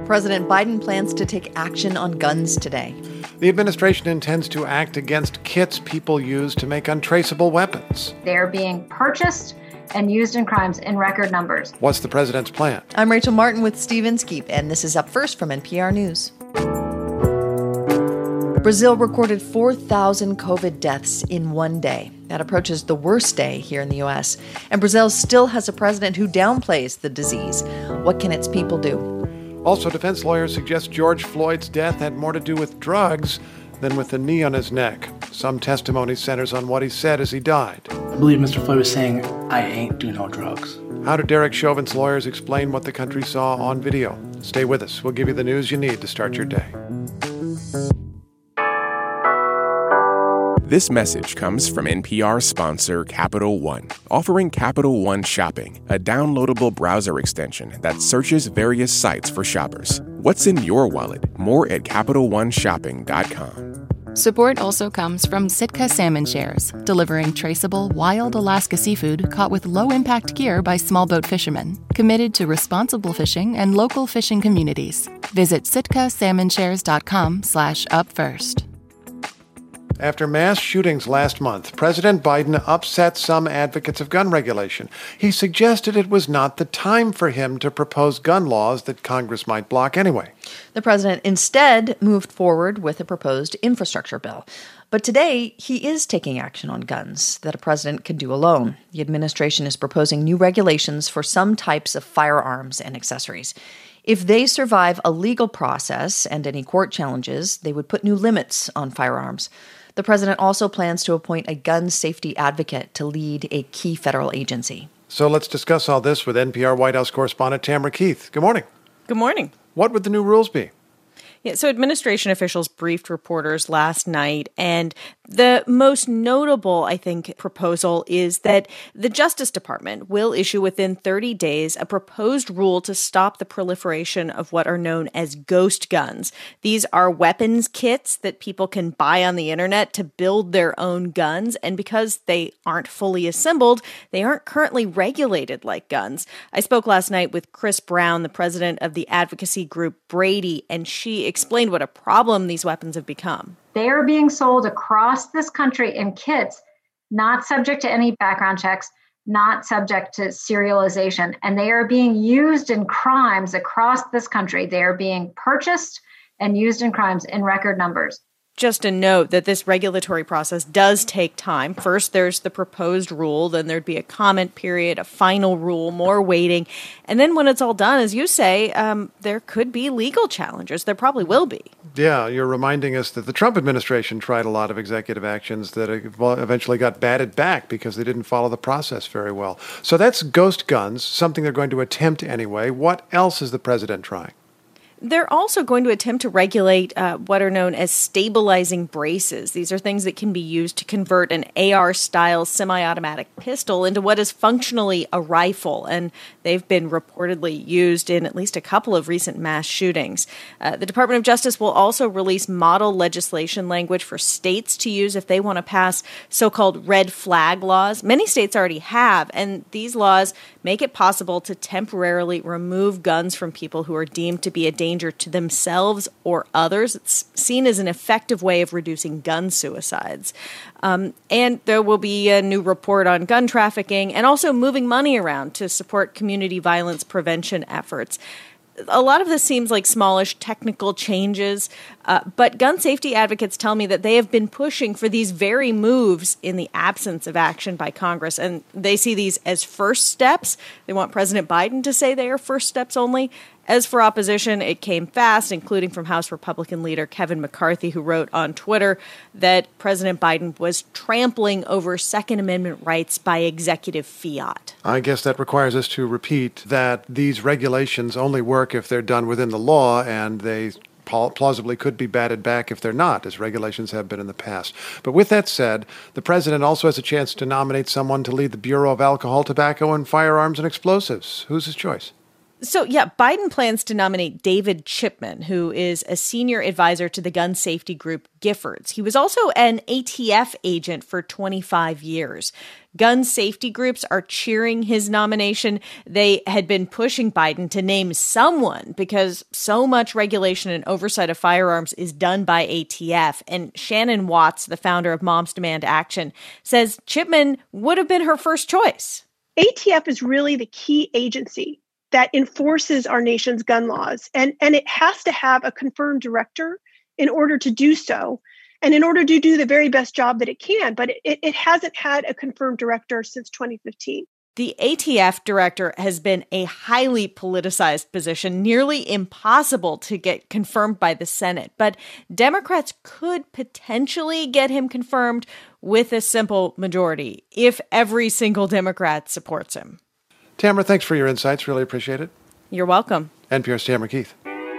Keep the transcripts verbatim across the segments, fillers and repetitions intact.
President Biden plans to take action on guns today. The administration intends to act against kits people use to make untraceable weapons. They're being purchased and used in crimes in record numbers. What's the president's plan? I'm Rachel Martin with Steve Inskeep, and this is Up First from N P R News. Brazil recorded four thousand COVID deaths in one day. That approaches the worst day here in the U S. And Brazil still has a president who downplays the disease. What can its people do? Also, defense lawyers suggest George Floyd's death had more to do with drugs than with the knee on his neck. Some testimony centers on what he said as he died. I believe Mister Floyd was saying, I ain't do no drugs. How do Derek Chauvin's lawyers explain what the country saw on video? Stay with us. We'll give you the news you need to start your day. This message comes from N P R sponsor Capital One, offering Capital One Shopping, a downloadable browser extension that searches various sites for shoppers. What's in your wallet? More at Capital One Shopping dot com. Support also comes from Sitka Salmon Shares, delivering traceable, wild Alaska seafood caught with low-impact gear by small boat fishermen, committed to responsible fishing and local fishing communities. Visit sitka salmon shares dot com slash up first. After mass shootings last month, President Biden upset some advocates of gun regulation. He suggested it was not the time for him to propose gun laws that Congress might block anyway. The president instead moved forward with a proposed infrastructure bill. But today, he is taking action on guns that a president can do alone. The administration is proposing new regulations for some types of firearms and accessories. If they survive a legal process and any court challenges, they would put new limits on firearms. The president also plans to appoint a gun safety advocate to lead a key federal agency. So let's discuss all this with N P R White House correspondent Tamara Keith. Good morning. Good morning. What would the new rules be? Yeah, so administration officials briefed reporters last night, and the most notable, I think, proposal is that the Justice Department will issue within thirty days a proposed rule to stop the proliferation of what are known as ghost guns. These are weapons kits that people can buy on the internet to build their own guns, and because they aren't fully assembled, they aren't currently regulated like guns. I spoke last night with Chris Brown, the president of the advocacy group Brady, and she explained what a problem these weapons have become. They are being sold across this country in kits, not subject to any background checks, not subject to serialization, and they are being used in crimes across this country. They are being purchased and used in crimes in record numbers. Just a note that this regulatory process does take time. First, there's the proposed rule, then there'd be a comment period, a final rule, more waiting. And then when it's all done, as you say, um, there could be legal challenges. There probably will be. Yeah, you're reminding us that the Trump administration tried a lot of executive actions that eventually got batted back because they didn't follow the process very well. So that's ghost guns, something they're going to attempt anyway. What else is the president trying? They're also going to attempt to regulate uh, what are known as stabilizing braces. These are things that can be used to convert an A R-style semi-automatic pistol into what is functionally a rifle, and they've been reportedly used in at least a couple of recent mass shootings. Uh, the Department of Justice will also release model legislation language for states to use if they want to pass so-called red flag laws. Many states already have, and these laws make it possible to temporarily remove guns from people who are deemed to be a danger danger to themselves or others. It's seen as an effective way of reducing gun suicides. Um, and there will be a new report on gun trafficking and also moving money around to support community violence prevention efforts. A lot of this seems like smallish technical changes, uh, but gun safety advocates tell me that they have been pushing for these very moves in the absence of action by Congress, and they see these as first steps. They want President Biden to say they are first steps only. As for opposition, it came fast, including from House Republican leader Kevin McCarthy, who wrote on Twitter that President Biden was trampling over Second Amendment rights by executive fiat. I guess that requires us to repeat that these regulations only work if they're done within the law, and they plausibly could be batted back if they're not, as regulations have been in the past. But with that said, the president also has a chance to nominate someone to lead the Bureau of Alcohol, Tobacco, and Firearms and Explosives. Who's his choice? So, yeah, Biden plans to nominate David Chipman, who is a senior advisor to the gun safety group Giffords. He was also an A T F agent for twenty-five years. Gun safety groups are cheering his nomination. They had been pushing Biden to name someone because so much regulation and oversight of firearms is done by A T F. And Shannon Watts, the founder of Moms Demand Action, says Chipman would have been her first choice. A T F is really the key agency that enforces our nation's gun laws. And, and it has to have a confirmed director in order to do so, and in order to do the very best job that it can. But it, it hasn't had a confirmed director since twenty fifteen. The A T F director has been a highly politicized position, nearly impossible to get confirmed by the Senate. But Democrats could potentially get him confirmed with a simple majority if every single Democrat supports him. Tamara, thanks for your insights. Really appreciate it. You're welcome. N P R's Tamara Keith.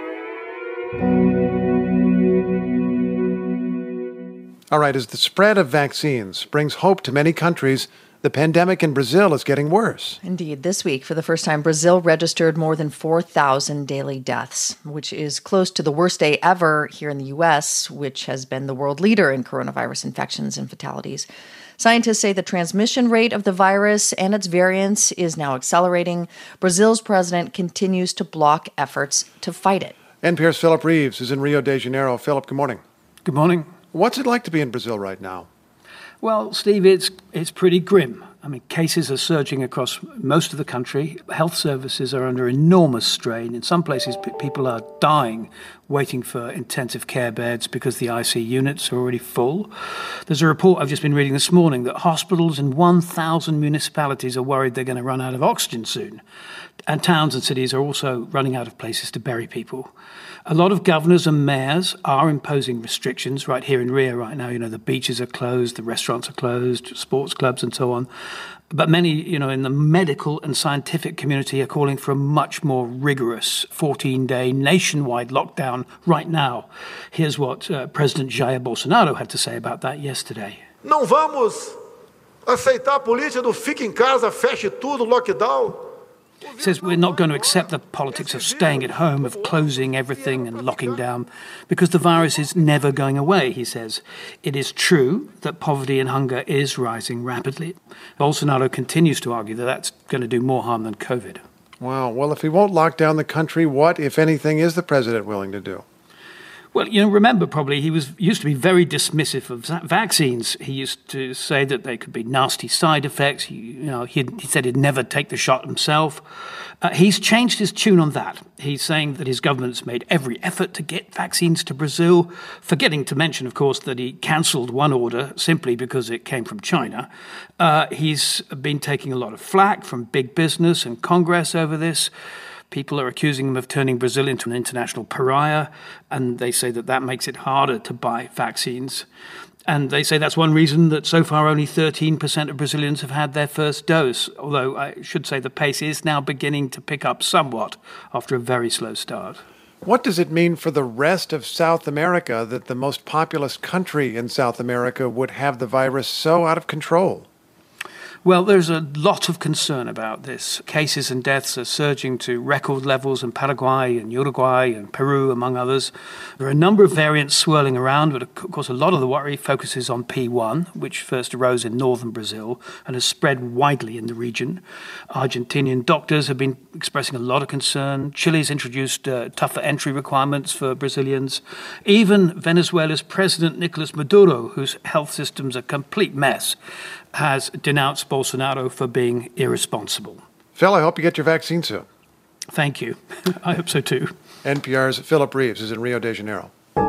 All right, as the spread of vaccines brings hope to many countries, the pandemic in Brazil is getting worse. Indeed. This week, for the first time, Brazil registered more than four thousand daily deaths, which is close to the worst day ever here in the U S, which has been the world leader in coronavirus infections and fatalities. Scientists say the transmission rate of the virus and its variants is now accelerating. Brazil's president continues to block efforts to fight it. N P R's Philip Reeves is in Rio de Janeiro. Philip, good morning. Good morning. What's it like to be in Brazil right now? Well, Steve, it's it's pretty grim. I mean, cases are surging across most of the country. Health services are under enormous strain. In some places, p- people are dying waiting for intensive care beds because the I C U units are already full. There's a report I've just been reading this morning that hospitals in one thousand municipalities are worried they're going to run out of oxygen soon. And towns and cities are also running out of places to bury people. A lot of governors and mayors are imposing restrictions right here in Rio right now. You know, the beaches are closed, the restaurants are closed, sports clubs and so on. But many, you know, in the medical and scientific community are calling for a much more rigorous fourteen-day nationwide lockdown right now. Here's what uh, President Jair Bolsonaro had to say about that yesterday. Não vamos aceitar a política do fique em casa, feche tudo, lockdown. He says we're not going to accept the politics of staying at home, of closing everything and locking down, because the virus is never going away, he says. It is true that poverty and hunger is rising rapidly. Bolsonaro continues to argue that that's going to do more harm than COVID. Wow. Well, if he won't lock down the country, what, if anything, is the president willing to do? Well, you know, remember probably he was used to be very dismissive of vaccines. He used to say that they could be nasty side effects. He, you know, he he said he'd never take the shot himself. Uh, he's changed his tune on that. He's saying that his government's made every effort to get vaccines to Brazil, forgetting to mention, of course, that he cancelled one order simply because it came from China. Uh, he's been taking a lot of flack from big business and Congress over this. People are accusing him of turning Brazil into an international pariah, and they say that that makes it harder to buy vaccines. And they say that's one reason that so far only thirteen percent of Brazilians have had their first dose, although I should say the pace is now beginning to pick up somewhat after a very slow start. What does it mean for the rest of South America that the most populous country in South America would have the virus so out of control? Well, there's a lot of concern about this. Cases and deaths are surging to record levels in Paraguay and Uruguay and Peru, among others. There are a number of variants swirling around, but of course a lot of the worry focuses on P one, which first arose in northern Brazil and has spread widely in the region. Argentinian doctors have been expressing a lot of concern. Chile's introduced uh, tougher entry requirements for Brazilians. Even Venezuela's President Nicolas Maduro, whose health system's a complete mess, has denounced Bolsonaro for being irresponsible. Phil, I hope you get your vaccine soon. Thank you. I hope so too. N P R's Philip Reeves is in Rio de Janeiro.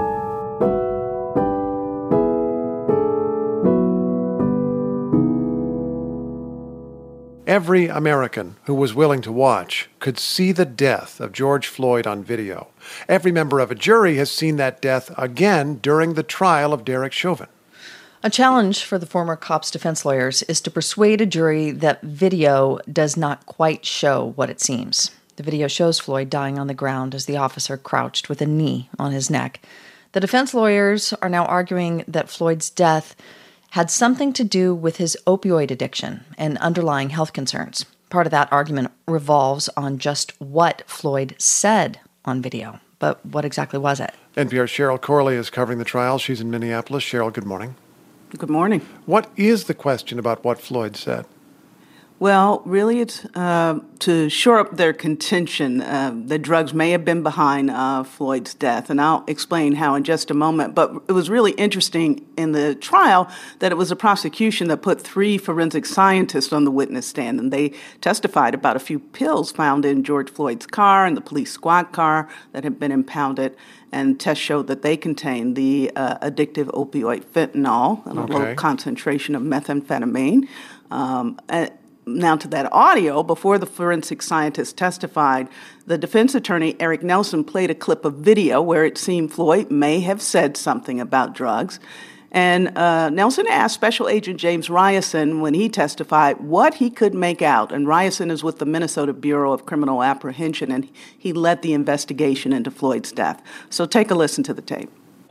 Every American who was willing to watch could see the death of George Floyd on video. Every member of a jury has seen that death again during the trial of Derek Chauvin. A challenge for the former cop's defense lawyers is to persuade a jury that video does not quite show what it seems. The video shows Floyd dying on the ground as the officer crouched with a knee on his neck. The defense lawyers are now arguing that Floyd's death had something to do with his opioid addiction and underlying health concerns. part of that argument revolves on just what Floyd said on video. But what exactly was it? N P R's Cheryl Corley is covering the trial. She's in Minneapolis. Cheryl, good morning. Good morning. What is the question about what Floyd said? Well, really, it's uh, to shore up their contention uh, that drugs may have been behind uh, Floyd's death. And I'll explain how in just a moment. But it was really interesting in the trial that it was a prosecution that put three forensic scientists on the witness stand. And they testified about a few pills found in George Floyd's car and the police squad car that had been impounded. And tests showed that they contained the uh, addictive opioid fentanyl and a Okay. low concentration of methamphetamine. Um, and, Now, to that audio, before the forensic scientist testified, the defense attorney, Eric Nelson, played a clip of video where it seemed Floyd may have said something about drugs. And uh, Nelson asked Special Agent James Ryerson when he testified what he could make out. And Ryerson is with the Minnesota Bureau of Criminal Apprehension, and he led the investigation into Floyd's death. So take a listen to the tape.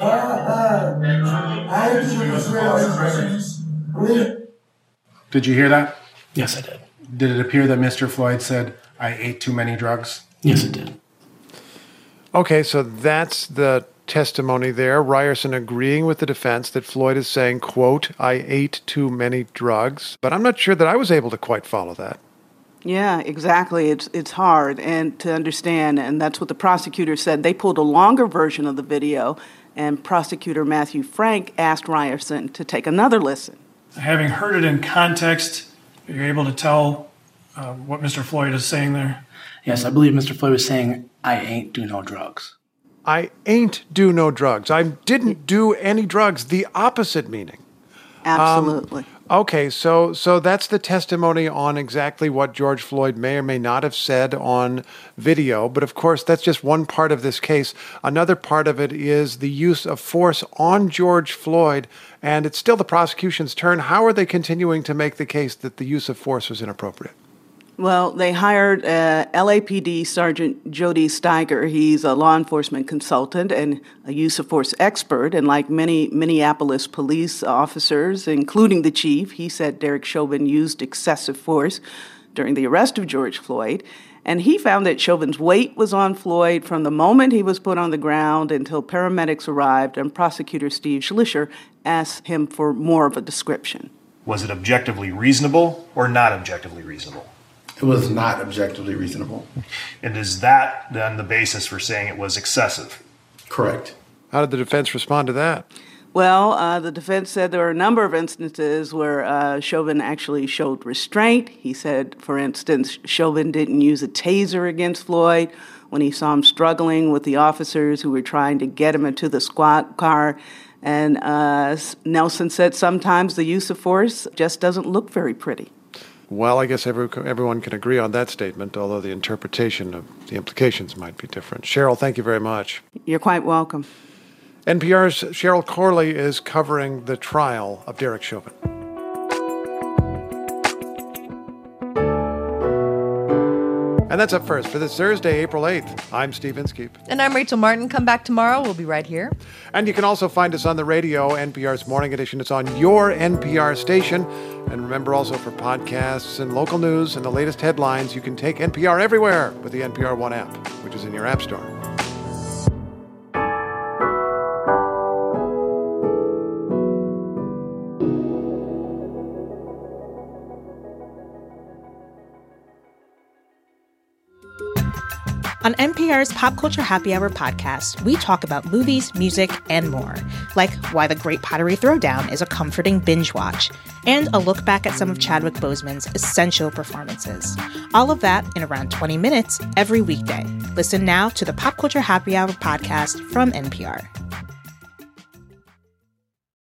Did you hear that? Yes, I did. Did it appear that Mister Floyd said, I ate too many drugs? Yes, it did. Okay, so that's the testimony there. Ryerson agreeing with the defense that Floyd is saying, quote, I ate too many drugs. But I'm not sure that I was able to quite follow that. Yeah, exactly. It's it's hard and to understand, and that's what the prosecutor said. They pulled a longer version of the video, and prosecutor Matthew Frank asked Ryerson to take another listen. Having heard it in context, you're able to tell uh, what Mister Floyd is saying there? Yes, I believe Mister Floyd was saying, I ain't do no drugs. I ain't do no drugs. I didn't do any drugs. The opposite meaning. Absolutely. Um, okay, so so that's the testimony on exactly what George Floyd may or may not have said on video. But of course, that's just one part of this case. Another part of it is the use of force on George Floyd, and it's still the prosecution's turn. How are they continuing to make the case that the use of force was inappropriate? Well, they hired uh, L A P D Sergeant Jody Steiger. He's a law enforcement consultant and a use of force expert. And like many Minneapolis police officers, including the chief, he said Derek Chauvin used excessive force during the arrest of George Floyd. And he found that Chauvin's weight was on Floyd from the moment he was put on the ground until paramedics arrived, and prosecutor Steve Schlischer asked him for more of a description. Was it objectively reasonable or not objectively reasonable? It was not objectively reasonable. And is that then the basis for saying it was excessive? Correct. How did the defense respond to that? Well, uh, the defense said there were a number of instances where uh, Chauvin actually showed restraint. He said, for instance, Chauvin didn't use a taser against Floyd when he saw him struggling with the officers who were trying to get him into the squad car. And uh, Nelson said sometimes the use of force just doesn't look very pretty. Well, I guess every, everyone can agree on that statement, although the interpretation of the implications might be different. Cheryl, thank you very much. You're quite welcome. N P R's Cheryl Corley is covering the trial of Derek Chauvin. And that's up first for this Thursday, April eighth. I'm Steve Inskeep. And I'm Rachel Martin. Come back tomorrow. We'll be right here. And you can also find us on the radio, N P R's Morning Edition. It's on your N P R station. And remember also for podcasts and local news and the latest headlines, you can take N P R everywhere with the N P R One app, which is in your app store. On N P R's Pop Culture Happy Hour podcast, we talk about movies, music, and more, like why The Great Pottery Throwdown is a comforting binge watch, and a look back at some of Chadwick Boseman's essential performances. All of that in around twenty minutes every weekday. Listen now to the Pop Culture Happy Hour podcast from N P R.